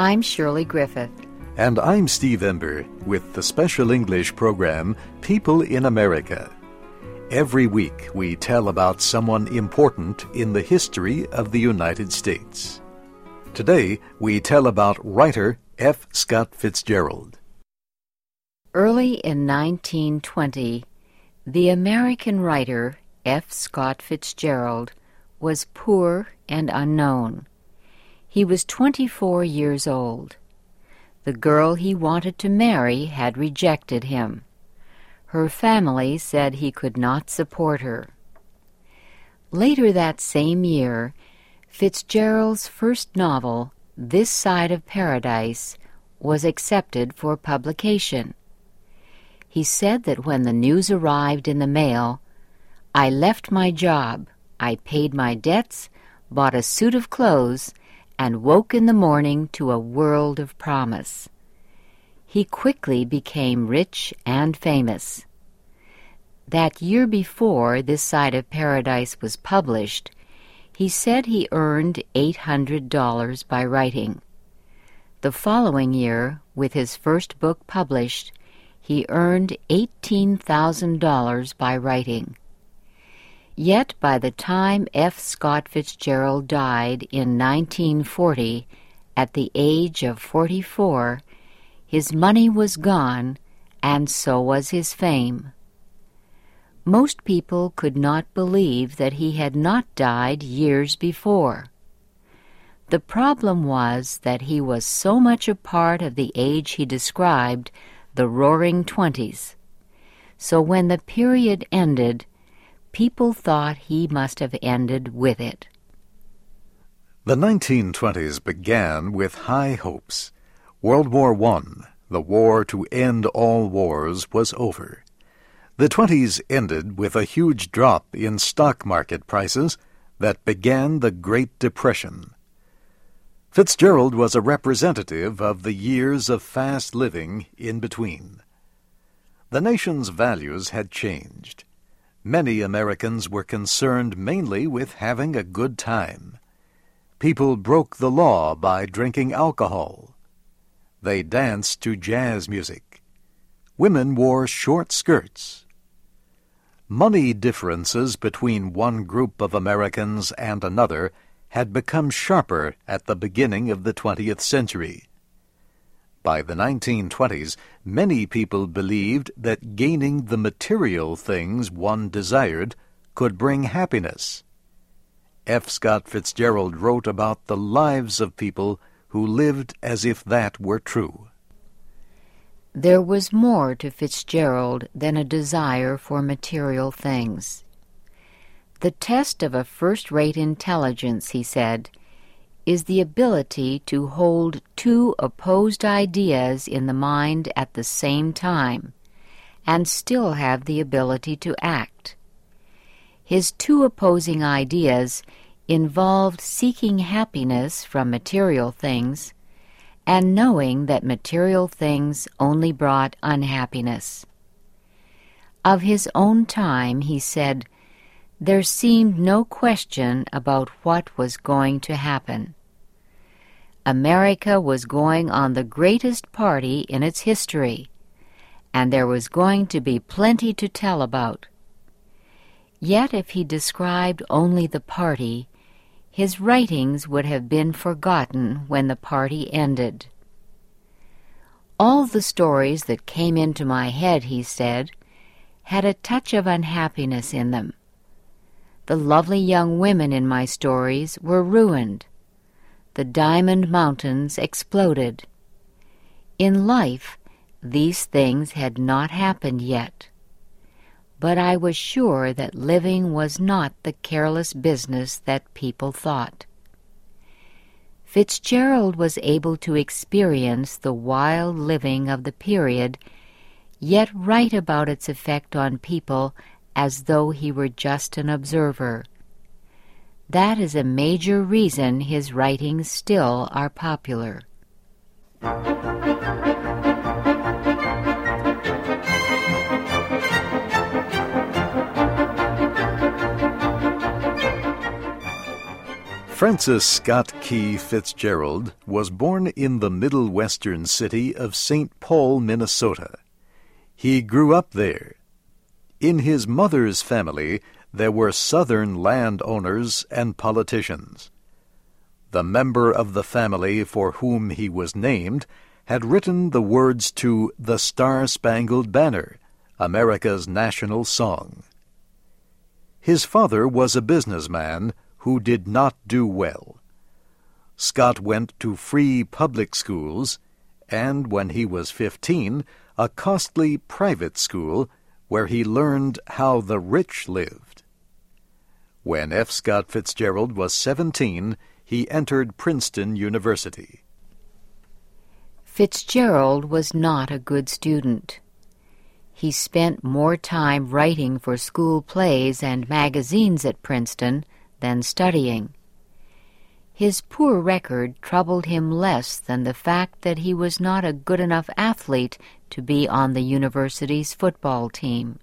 I'm Shirley Griffith. And I'm Steve Ember with the special English program, People in America. Every week we tell about someone important in the history of the United States. Today we tell about writer F. Scott Fitzgerald. Early in 1920, the American writer F. Scott Fitzgerald was poor and unknown. He was 24 years old. The girl he wanted to marry had rejected him. Her family said he could not support her. Later that same year, Fitzgerald's first novel, This Side of Paradise, was accepted for publication. He said that when the news arrived in the mail, "I left my job, I paid my debts, bought a suit of clothes, and woke in the morning to a world of promise." He quickly became rich and famous. That year before This Side of Paradise was published, he said he earned $800 by writing. The following year, with his first book published, he earned $18,000 by writing. Yet by the time F. Scott Fitzgerald died in 1940, at the age of 44, his money was gone, and so was his fame. Most people could not believe that he had not died years before. The problem was that he was so much a part of the age he described, the Roaring Twenties. So when the period ended, people thought he must have ended with it. The 1920s began with high hopes. World War I, the war to end all wars, was over. The 20s ended with a huge drop in stock market prices that began the Great Depression. Fitzgerald was a representative of the years of fast living in between. The nation's values had changed. Many Americans were concerned mainly with having a good time. People broke the law by drinking alcohol. They danced to jazz music. Women wore short skirts. Money differences between one group of Americans and another had become sharper at the beginning of the 20th century. By the 1920s, many people believed that gaining the material things one desired could bring happiness. F. Scott Fitzgerald wrote about the lives of people who lived as if that were true. There was more to Fitzgerald than a desire for material things. The test of a first-rate intelligence, he said, is the ability to hold two opposed ideas in the mind at the same time and still have the ability to act. His two opposing ideas involved seeking happiness from material things and knowing that material things only brought unhappiness. Of his own time, he said, there seemed no question about what was going to happen. America was going on the greatest party in its history, and there was going to be plenty to tell about. Yet if he described only the party, his writings would have been forgotten when the party ended. All the stories that came into my head, he said, had a touch of unhappiness in them. The lovely young women in my stories were ruined. The diamond mountains exploded. In life, these things had not happened yet. But I was sure that living was not the careless business that people thought. Fitzgerald was able to experience the wild living of the period, yet write about its effect on people as though he were just an observer. That is a major reason his writings still are popular. Francis Scott Key Fitzgerald was born in the middle western city of St. Paul, Minnesota. He grew up there. In his mother's family, there were Southern landowners and politicians. The member of the family for whom he was named had written the words to the Star-Spangled Banner, America's national song. His father was a businessman who did not do well. Scott went to free public schools, and when he was 15, a costly private school where he learned how the rich lived. When F. Scott Fitzgerald was 17, he entered Princeton University. Fitzgerald was not a good student. He spent more time writing for school plays and magazines at Princeton than studying. His poor record troubled him less than the fact that he was not a good enough athlete to be on the university's football team.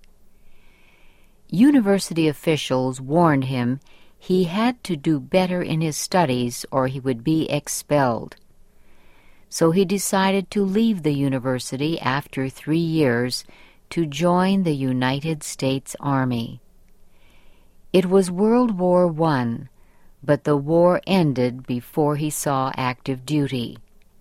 University officials warned him he had to do better in his studies or he would be expelled. So he decided to leave the university after 3 years to join the United States Army. It was World War I, but the war ended before he saw active duty.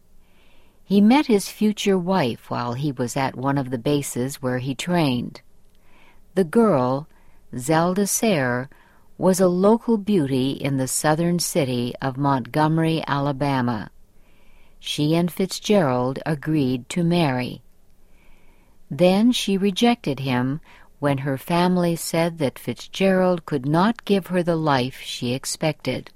He met his future wife while he was at one of the bases where he trained. The girl, Zelda Sayre, was a local beauty in the southern city of Montgomery, Alabama. She and Fitzgerald agreed to marry. Then she rejected him when her family said that Fitzgerald could not give her the life she expected.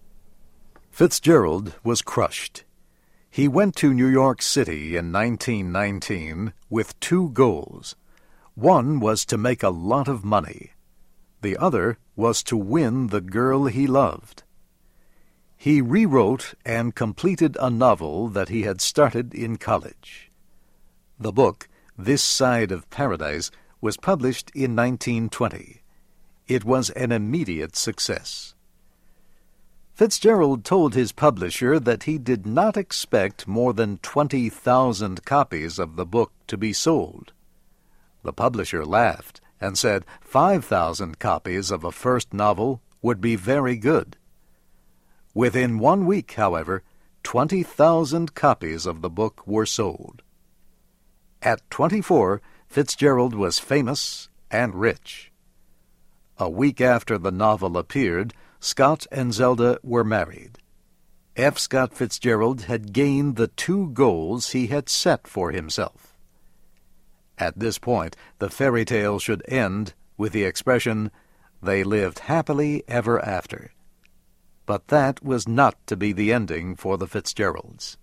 Fitzgerald was crushed. He went to New York City in 1919 with 2 goals. One was to make a lot of money. The other was to win the girl he loved. He rewrote and completed a novel that he had started in college. The book, This Side of Paradise, was published in 1920. It was an immediate success. Fitzgerald told his publisher that he did not expect more than 20,000 copies of the book to be sold. The publisher laughed and said 5,000 copies of a first novel would be very good. Within 1 week, however, 20,000 copies of the book were sold. At 24, Fitzgerald was famous and rich. A week after the novel appeared, Scott and Zelda were married. F. Scott Fitzgerald had gained the 2 goals he had set for himself. At this point, the fairy tale should end with the expression, "They lived happily ever after." But that was not to be the ending for the Fitzgeralds.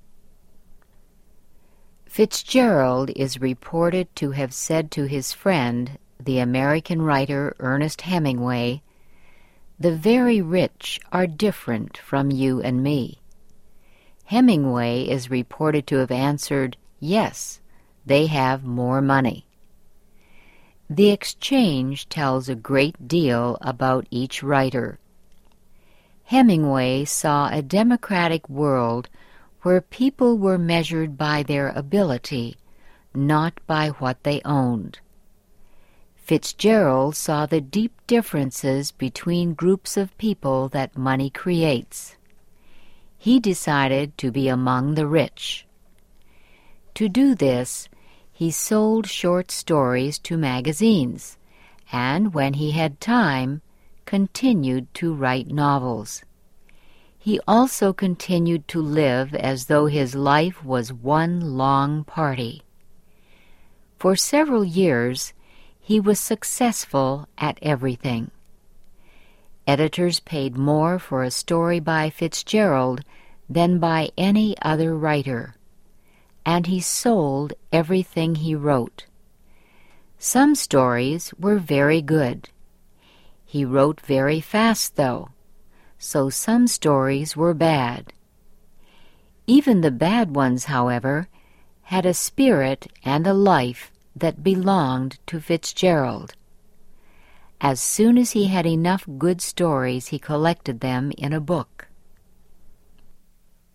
Fitzgerald is reported to have said to his friend, the American writer Ernest Hemingway, "The very rich are different from you and me." Hemingway is reported to have answered, "Yes, they have more money." The exchange tells a great deal about each writer. Hemingway saw a democratic world where people were measured by their ability, not by what they owned. Fitzgerald saw the deep differences between groups of people that money creates. He decided to be among the rich. To do this, he sold short stories to magazines, and when he had time, continued to write novels. He also continued to live as though his life was one long party. For several years, he was successful at everything. Editors paid more for a story by Fitzgerald than by any other writer, and he sold everything he wrote. Some stories were very good. He wrote very fast, though, so some stories were bad. Even the bad ones, however, had a spirit and a life that belonged to Fitzgerald. As soon as he had enough good stories, he collected them in a book.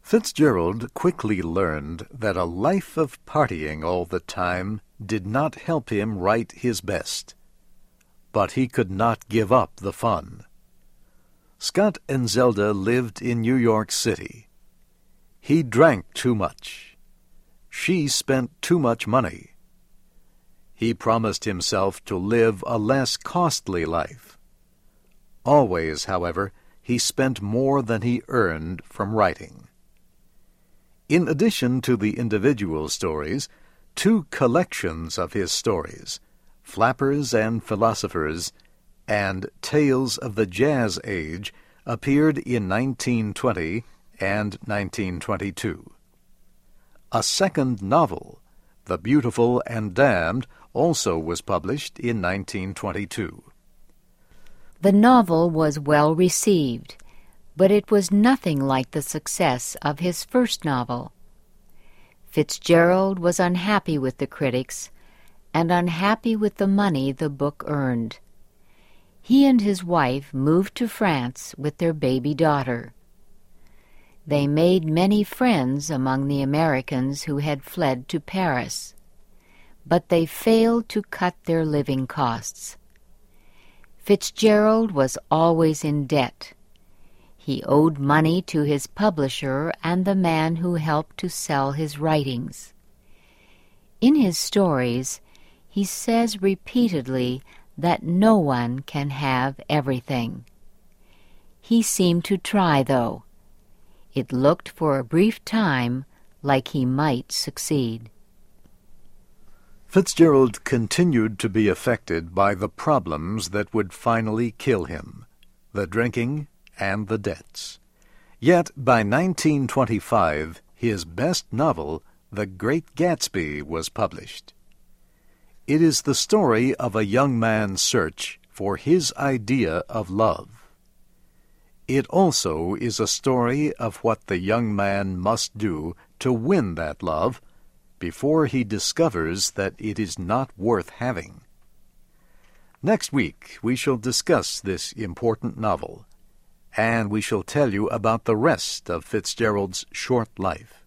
Fitzgerald quickly learned that a life of partying all the time did not help him write his best. But he could not give up the fun. Scott and Zelda lived in New York City. He drank too much. She spent too much money. He promised himself to live a less costly life. Always, however, he spent more than he earned from writing. In addition to the individual stories, 2 collections of his stories, Flappers and Philosophers and Tales of the Jazz Age, appeared in 1920 and 1922. A second novel, The Beautiful and Damned, also was published in 1922. The novel was well received, but it was nothing like the success of his first novel. Fitzgerald was unhappy with the critics and unhappy with the money the book earned. He and his wife moved to France with their baby daughter. They made many friends among the Americans who had fled to Paris, but they failed to cut their living costs. Fitzgerald was always in debt. He owed money to his publisher and the man who helped to sell his writings. In his stories, he says repeatedly that no one can have everything. He seemed to try, though. It looked for a brief time like he might succeed. Fitzgerald continued to be affected by the problems that would finally kill him, the drinking and the debts. Yet by 1925, his best novel, The Great Gatsby, was published. It is the story of a young man's search for his idea of love. It also is a story of what the young man must do to win that love before he discovers that it is not worth having. Next week we shall discuss this important novel, and we shall tell you about the rest of Fitzgerald's short life.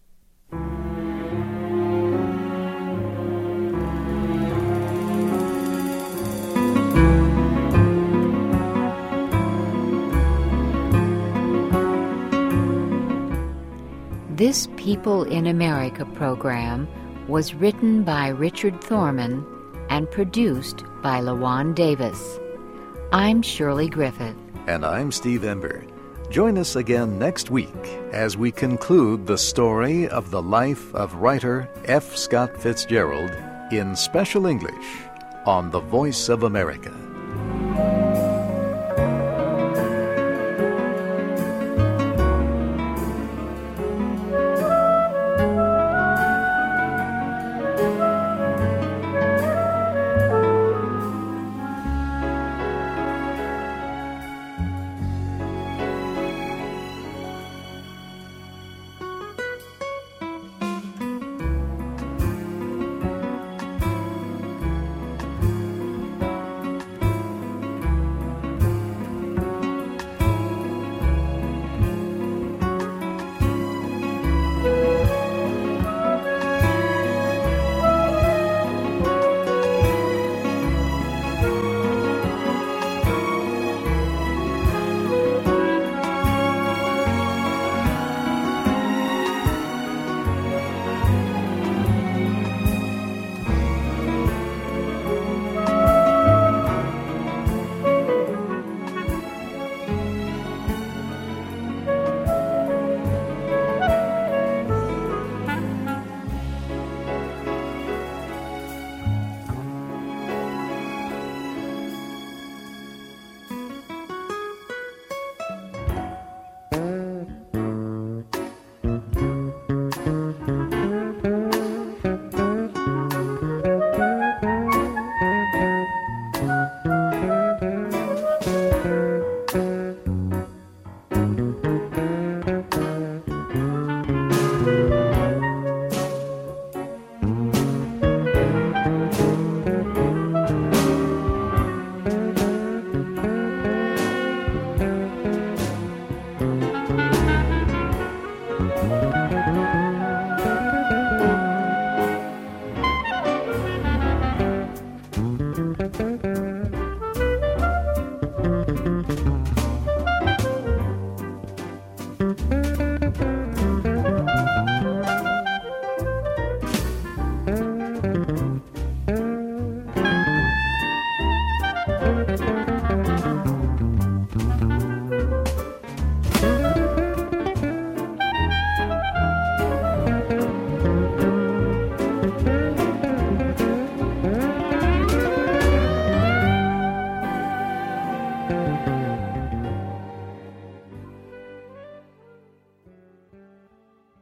This People in America program was written by Richard Thorman and produced by LaJuan Davis. I'm Shirley Griffith. And I'm Steve Ember. Join us again next week as we conclude the story of the life of writer F. Scott Fitzgerald in Special English on The Voice of America.